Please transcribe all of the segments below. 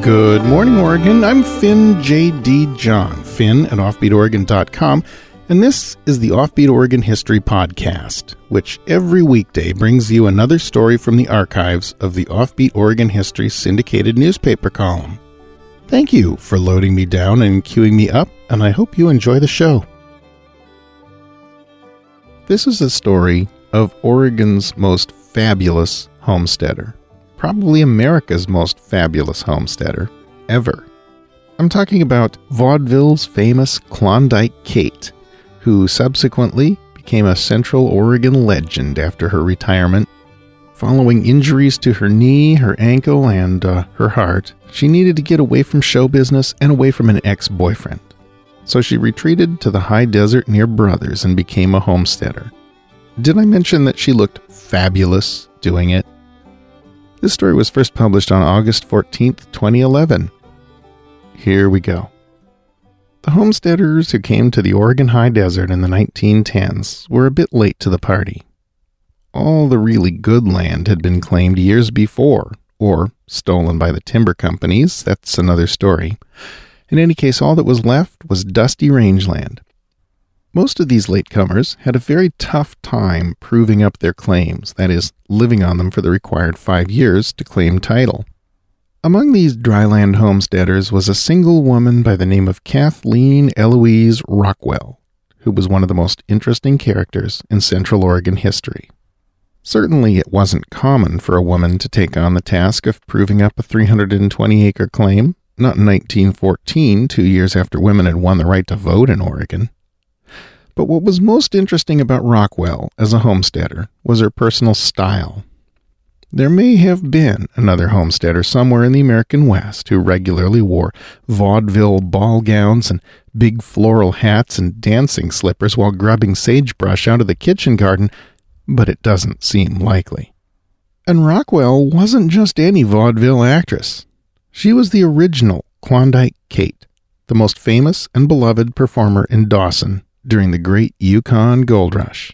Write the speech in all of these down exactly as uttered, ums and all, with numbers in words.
Good morning, Oregon. I'm Finn J D. John, Finn at offbeat oregon dot com, and this is the Offbeat Oregon History Podcast, which every weekday brings you another story from the archives of the Offbeat Oregon History syndicated newspaper column. Thank you for loading me down and queuing me up, and I hope you enjoy the show. This is a story of Oregon's most fabulous homesteader. Probably America's most fabulous homesteader ever. I'm talking about vaudeville's famous Klondike Kate, who subsequently became a Central Oregon legend after her retirement. Following injuries to her knee, her ankle, and uh, her heart, she needed to get away from show business and away from an ex-boyfriend. So she retreated to the high desert near Brothers and became a homesteader. Did I mention that she looked fabulous doing it? This story was first published on August fourteenth, twenty eleven. Here we go. The homesteaders who came to the Oregon high desert in the nineteen tens were a bit late to the party. All the really good land had been claimed years before, or stolen by the timber companies. That's another story. In any case, all that was left was dusty rangeland. Most of these latecomers had a very tough time proving up their claims, that is, living on them for the required five years to claim title. Among these dryland homesteaders was a single woman by the name of Kathleen Eloise Rockwell, who was one of the most interesting characters in Central Oregon history. Certainly it wasn't common for a woman to take on the task of proving up a three hundred twenty acre claim, not in nineteen fourteen, two years after women had won the right to vote in Oregon. But what was most interesting about Rockwell as a homesteader was her personal style. There may have been another homesteader somewhere in the American West who regularly wore vaudeville ball gowns and big floral hats and dancing slippers while grubbing sagebrush out of the kitchen garden, but it doesn't seem likely. And Rockwell wasn't just any vaudeville actress. She was the original Klondike Kate, the most famous and beloved performer in Dawson during the Great Yukon Gold Rush.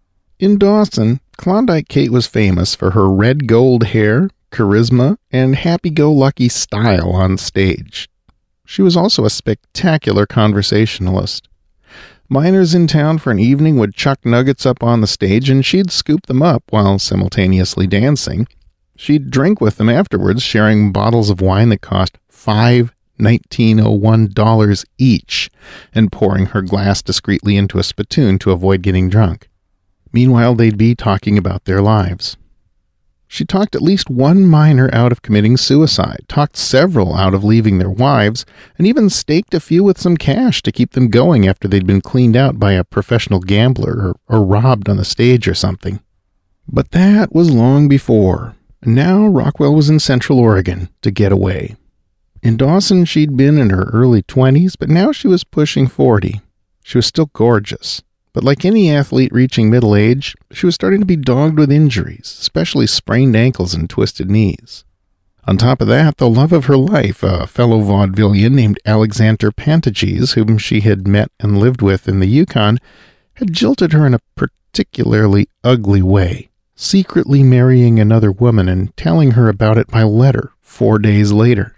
In Dawson, Klondike Kate was famous for her red gold hair, charisma, and happy-go-lucky style on stage. She was also a spectacular conversationalist. Miners in town for an evening would chuck nuggets up on the stage, and she'd scoop them up while simultaneously dancing. She'd drink with them afterwards, sharing bottles of wine that cost five nineteen oh one dollars each, and pouring her glass discreetly into a spittoon to avoid getting drunk. Meanwhile, they'd be talking about their lives. She talked at least one miner out of committing suicide, talked several out of leaving their wives, and even staked a few with some cash to keep them going after they'd been cleaned out by a professional gambler or, or robbed on the stage or something. But that was long before, and now Rockwell was in Central Oregon to get away. In Dawson, she'd been in her early twenties, but now she was pushing forty. She was still gorgeous, but like any athlete reaching middle age, she was starting to be dogged with injuries, especially sprained ankles and twisted knees. On top of that, the love of her life, a fellow vaudevillian named Alexander Pantages, whom she had met and lived with in the Yukon, had jilted her in a particularly ugly way, secretly marrying another woman and telling her about it by letter four days later.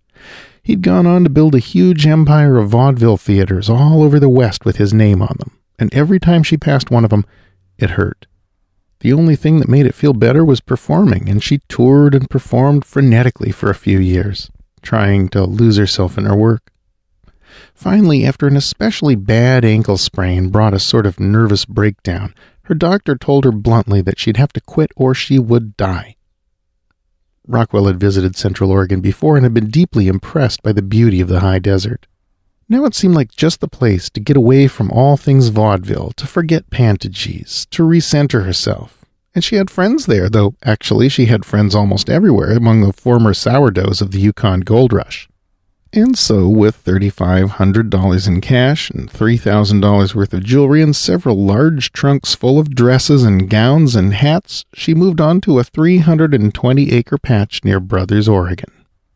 He'd gone on to build a huge empire of vaudeville theaters all over the West with his name on them, and every time she passed one of them, it hurt. The only thing that made it feel better was performing, and she toured and performed frenetically for a few years, trying to lose herself in her work. Finally, after an especially bad ankle sprain brought a sort of nervous breakdown, her doctor told her bluntly that she'd have to quit or she would die. Rockwell had visited Central Oregon before and had been deeply impressed by the beauty of the high desert. Now it seemed like just the place to get away from all things vaudeville, to forget Pantages, to recenter herself. And she had friends there, though actually she had friends almost everywhere among the former sourdoughs of the Yukon Gold Rush. And so, with three thousand five hundred dollars in cash and three thousand dollars worth of jewelry and several large trunks full of dresses and gowns and hats, she moved on to a three hundred twenty acre patch near Brothers, Oregon.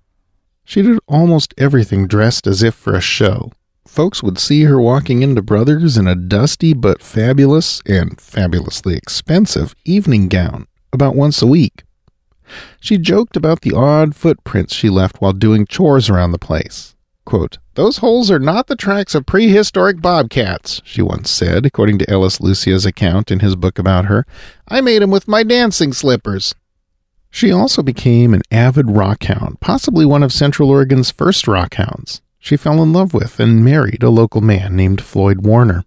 She did almost everything dressed as if for a show. Folks would see her walking into Brothers in a dusty but fabulous and fabulously expensive evening gown about once a week. She joked about the odd footprints she left while doing chores around the place. Quote, "Those holes are not the tracks of prehistoric bobcats," she once said, according to Ellis Lucia's account in his book about her. "I made 'em with my dancing slippers." She also became an avid rockhound, possibly one of Central Oregon's first rockhounds. She fell in love with and married a local man named Floyd Warner.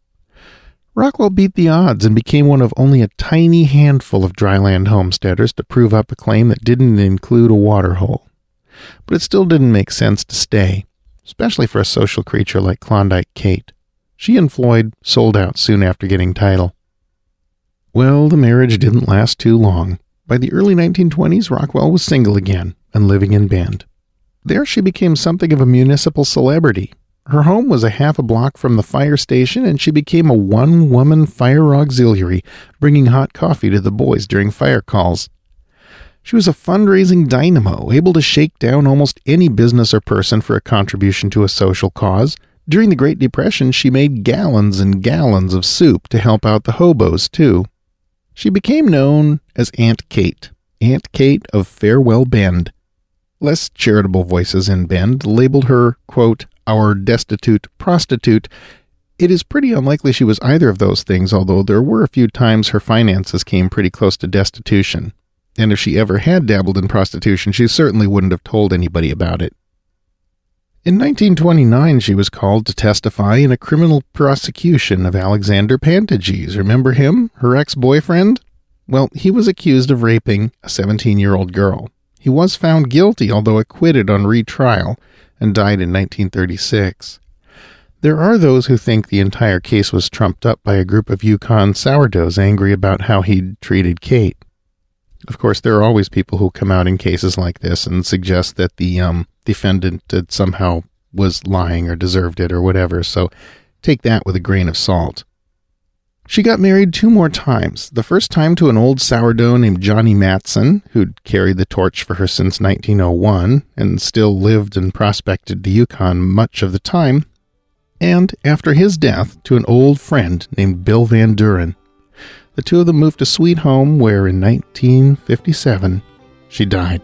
Rockwell beat the odds and became one of only a tiny handful of dryland homesteaders to prove up a claim that didn't include a water hole. But it still didn't make sense to stay, especially for a social creature like Klondike Kate. She and Floyd sold out soon after getting title. Well, the marriage didn't last too long. By the early nineteen twenties, Rockwell was single again and living in Bend. There she became something of a municipal celebrity. Her home was a half a block from the fire station, and she became a one-woman fire auxiliary, bringing hot coffee to the boys during fire calls. She was a fundraising dynamo, able to shake down almost any business or person for a contribution to a social cause. During the Great Depression, she made gallons and gallons of soup to help out the hobos, too. She became known as Aunt Kate, Aunt Kate of Farewell Bend. Less charitable voices in Bend labeled her, quote, "our destitute prostitute." It is pretty unlikely she was either of those things, although there were a few times her finances came pretty close to destitution. And if she ever had dabbled in prostitution, she certainly wouldn't have told anybody about it. In nineteen twenty-nine, she was called to testify in a criminal prosecution of Alexander Pantages. Remember him, her ex-boyfriend? Well, he was accused of raping a seventeen-year-old girl. He was found guilty, although acquitted on retrial, and died in nineteen thirty-six. There are those who think the entire case was trumped up by a group of Yukon sourdoughs angry about how he'd treated Kate. Of course, there are always people who come out in cases like this and suggest that the um, defendant had somehow was lying or deserved it or whatever, so take that with a grain of salt. She got married two more times, the first time to an old sourdough named Johnny Matson, who'd carried the torch for her since nineteen oh one and still lived and prospected the Yukon much of the time, and after his death to an old friend named Bill Van Duren. The two of them moved to Sweet Home, where in nineteen fifty-seven she died.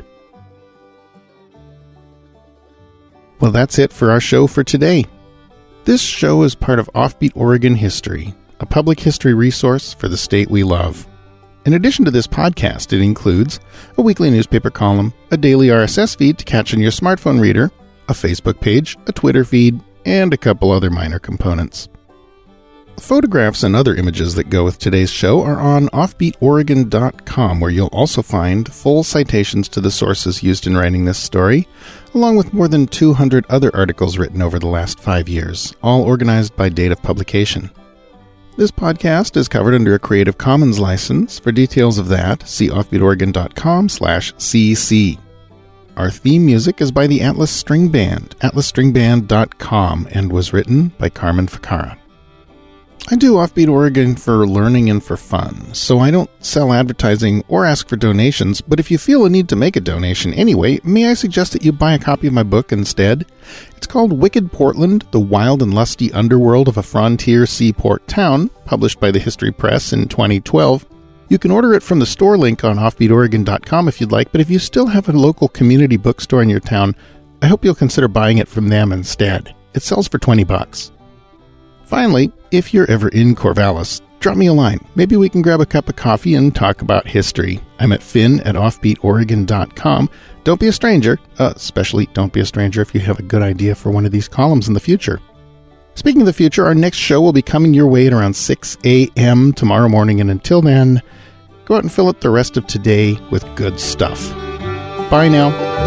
Well, that's it for our show for today. This show is part of Offbeat Oregon History, a public history resource for the state we love. In addition to this podcast, it includes a weekly newspaper column, a daily R S S feed to catch on your smartphone reader, a Facebook page, a Twitter feed, and a couple other minor components. Photographs and other images that go with today's show are on offbeat oregon dot com, where you'll also find full citations to the sources used in writing this story, along with more than two hundred other articles written over the last five years, all organized by date of publication. This podcast is covered under a Creative Commons license. For details of that, see offbeat oregon dot com slash c c. Our theme music is by the Atlas String Band, atlas string band dot com, and was written by Carmen Ficara. I do Offbeat Oregon for learning and for fun, so I don't sell advertising or ask for donations, but if you feel a need to make a donation anyway, may I suggest that you buy a copy of my book instead? It's called Wicked Portland, The Wild and Lusty Underworld of a Frontier Seaport Town, published by the History Press in twenty twelve. You can order it from the store link on offbeat oregon dot com if you'd like, but if you still have a local community bookstore in your town, I hope you'll consider buying it from them instead. It sells for twenty bucks. Finally, if you're ever in Corvallis, drop me a line. Maybe we can grab a cup of coffee and talk about history. I'm at finn at offbeat oregon dot com. Don't be a stranger, uh, especially don't be a stranger if you have a good idea for one of these columns in the future. Speaking of the future, our next show will be coming your way at around six a.m. tomorrow morning, and until then, go out and fill up the rest of today with good stuff. Bye now.